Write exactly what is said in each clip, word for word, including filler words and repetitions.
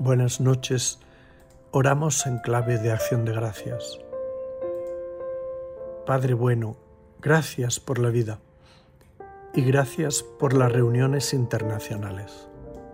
Buenas noches, oramos en clave de acción de gracias. Padre bueno, gracias por la vida y gracias por las reuniones internacionales.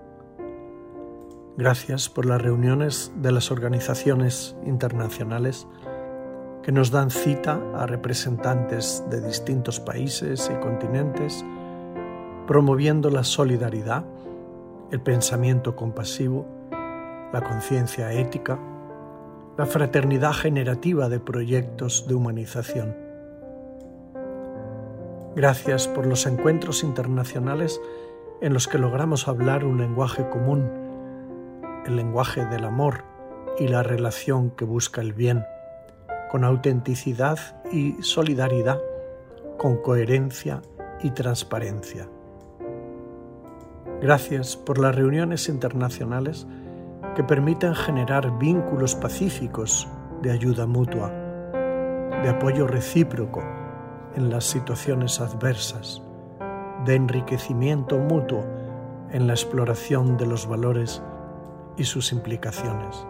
Gracias por las reuniones de las organizaciones internacionales que nos dan cita a representantes de distintos países y continentes, promoviendo la solidaridad, el pensamiento compasivo, la conciencia ética, la fraternidad generativa de proyectos de humanización. Gracias por los encuentros internacionales en los que logramos hablar un lenguaje común, el lenguaje del amor y la relación que busca el bien, con autenticidad y solidaridad, con coherencia y transparencia. Gracias por las reuniones internacionales que permiten generar vínculos pacíficos de ayuda mutua, de apoyo recíproco en las situaciones adversas, de enriquecimiento mutuo en la exploración de los valores y sus implicaciones.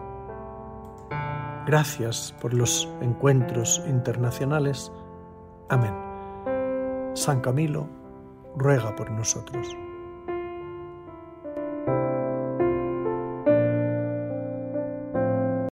Gracias por los encuentros internacionales. Amén. San Camilo ruega por nosotros.